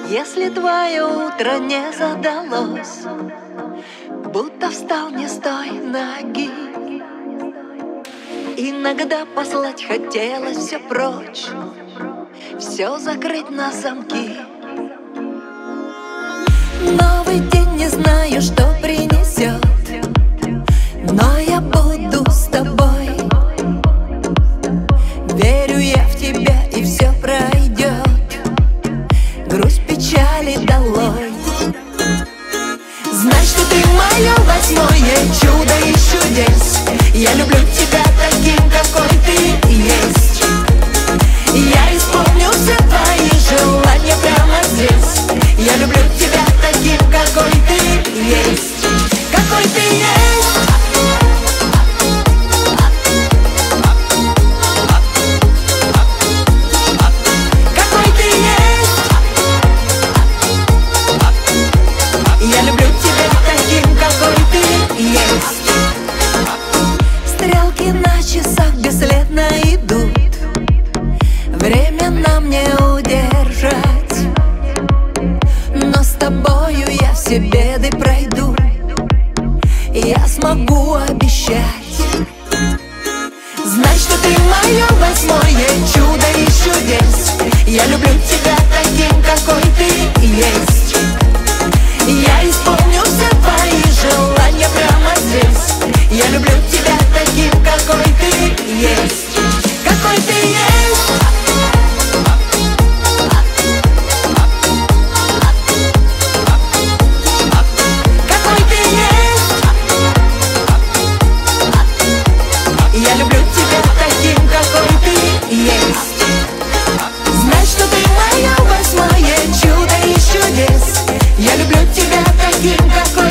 Если твое утро не задалось, будто встал не с той ноги, иногда послать хотелось все прочь, все закрыть на замки. Новый день, не знаю, что принесет, но я буду с тобой. Верю я в тебя, и все пройдет, грусть, печали долой. Знай, что ты мое восьмое чудо и чудес. Я люблю тебя таким, какой ты есть. Я исполню все твои желания прямо здесь. Я люблю тебя таким, какой ты есть. Какой ты есть. Какой ты есть. Я люблю тебя таким, какой ты есть. Стрелки на часах бесследно идут, время нам не удержать. Но с тобою я все беды пройду, я смогу обещать. Знай, что ты мое восьмое чудо и чудес. Я люблю тебя таким, какой ты есть. Я исполню все твои желания прямо здесь. Я люблю тебя таким, какой ты есть. Какой ты есть. Какой ты есть. Я люблю тебя таким, какой ты есть. Знай, что ты мое восьмое чудо и чудес. Я люблю тебя таким, какой